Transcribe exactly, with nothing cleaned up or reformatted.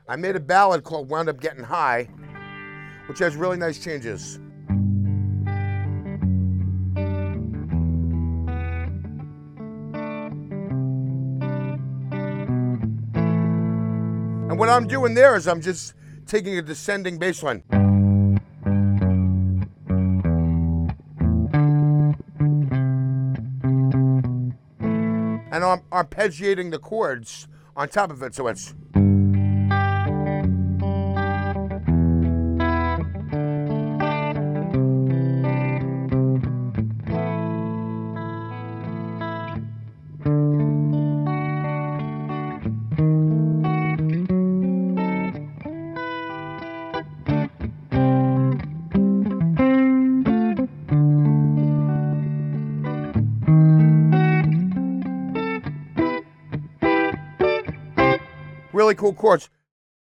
I made a ballad called Wound Up Getting High, which has really nice changes. And what I'm doing there is I'm just taking a descending bass line. And I'm arpeggiating the chords on top of it, so it's... Really cool chords.